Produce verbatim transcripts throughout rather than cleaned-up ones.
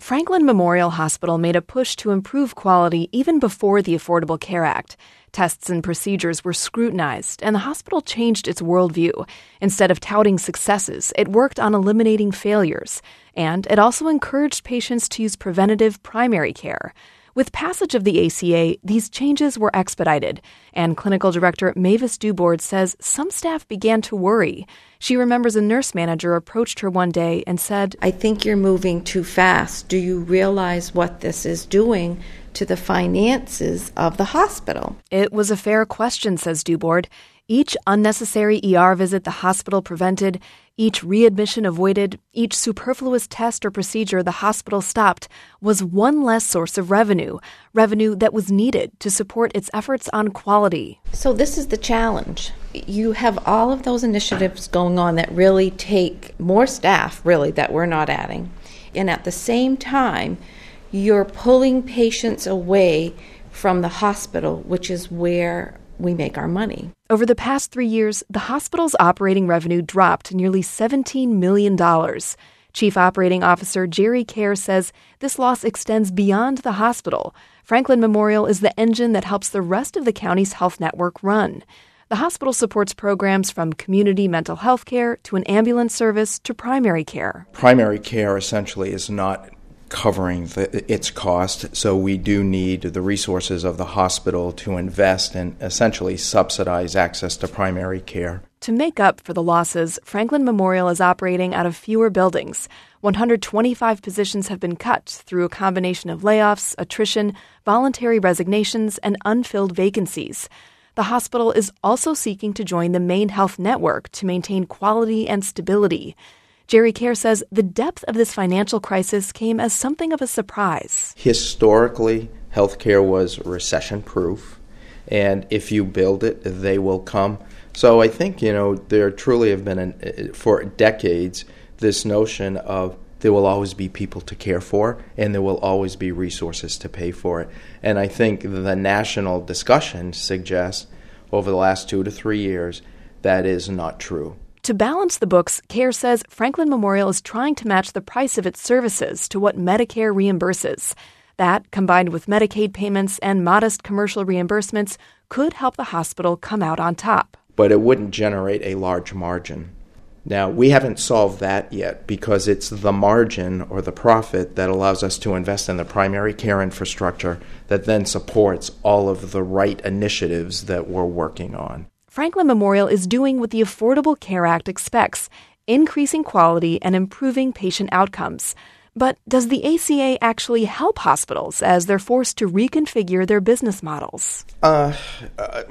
Franklin Memorial Hospital made a push to improve quality even before the Affordable Care Act. Tests and procedures were scrutinized, and the hospital changed its worldview. Instead of touting successes, it worked on eliminating failures, and it also encouraged patients to use preventative primary care. With passage of the A C A, these changes were expedited, and clinical director Mavis Dubord says some staff began to worry. She remembers a nurse manager approached her one day and said, "I think you're moving too fast. Do you realize what this is doing to the finances of the hospital?" It was a fair question, says Dubord. Each unnecessary E R visit the hospital prevented, each readmission avoided, each superfluous test or procedure the hospital stopped was one less source of revenue, revenue that was needed to support its efforts on quality. So this is the challenge. You have all of those initiatives going on that really take more staff, really, that we're not adding. And at the same time, you're pulling patients away from the hospital, which is where we make our money. Over the past three years, the hospital's operating revenue dropped nearly seventeen million dollars. Chief Operating Officer Jerry Kerr says this loss extends beyond the hospital. Franklin Memorial is the engine that helps the rest of the county's health network run. The hospital supports programs from community mental health care to an ambulance service to primary care. Primary care essentially is not covering the, its cost, so we do need the resources of the hospital to invest and essentially subsidize access to primary care. To make up for the losses, Franklin Memorial is operating out of fewer buildings. one hundred twenty-five positions have been cut through a combination of layoffs, attrition, voluntary resignations, and unfilled vacancies. The hospital is also seeking to join the main health network to maintain quality and stability. Jerry Kerr says the depth of this financial crisis came as something of a surprise. Historically, healthcare was recession-proof, and if you build it, they will come. So I think, you know, there truly have been, an, for decades, this notion of there will always be people to care for, and there will always be resources to pay for it. And I think the national discussion suggests over the last two to three years that is not true. To balance the books, Kerr says Franklin Memorial is trying to match the price of its services to what Medicare reimburses. That, combined with Medicaid payments and modest commercial reimbursements, could help the hospital come out on top. But it wouldn't generate a large margin. Now, we haven't solved that yet because it's the margin or the profit that allows us to invest in the primary care infrastructure that then supports all of the right initiatives that we're working on. Franklin Memorial is doing what the Affordable Care Act expects, increasing quality and improving patient outcomes. But does the A C A actually help hospitals as they're forced to reconfigure their business models? Uh, uh,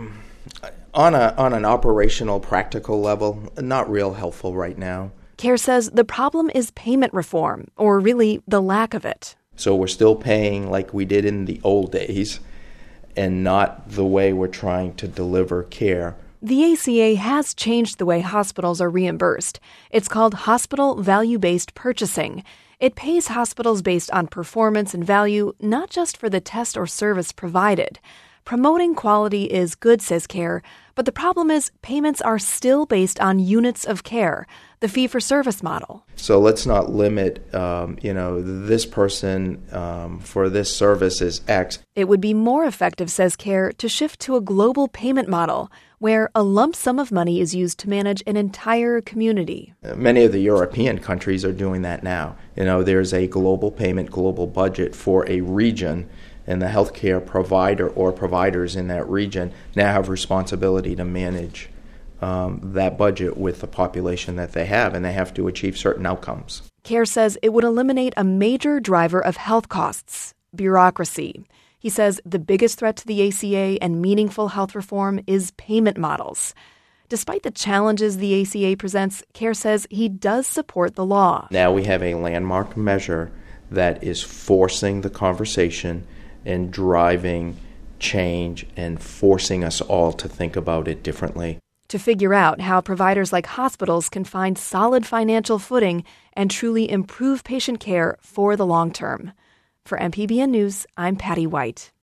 on a on an operational, practical level, not real helpful right now. Kerr says the problem is payment reform, or really the lack of it. So we're still paying like we did in the old days, and not the way we're trying to deliver care. The A C A has changed the way hospitals are reimbursed. It's called Hospital Value-Based Purchasing. It pays hospitals based on performance and value, not just for the test or service provided. Promoting quality is good, says Kerr, but the problem is payments are still based on units of care, the fee-for-service model. So let's not limit, um, you know, this person um, for this service is X. It would be more effective, says Kerr, to shift to a global payment model where a lump sum of money is used to manage an entire community. Many of the European countries are doing that now. You know, there's a global payment, global budget for a region, and the healthcare provider or providers in that region now have responsibility to manage um, that budget with the population that they have, and they have to achieve certain outcomes. Kerr says it would eliminate a major driver of health costs, bureaucracy. He says the biggest threat to the A C A and meaningful health reform is payment models. Despite the challenges the A C A presents, Kerr says he does support the law. Now we have a landmark measure that is forcing the conversation and driving change and forcing us all to think about it differently. To figure out how providers like hospitals can find solid financial footing and truly improve patient care for the long term. For M P B N News, I'm Patty White.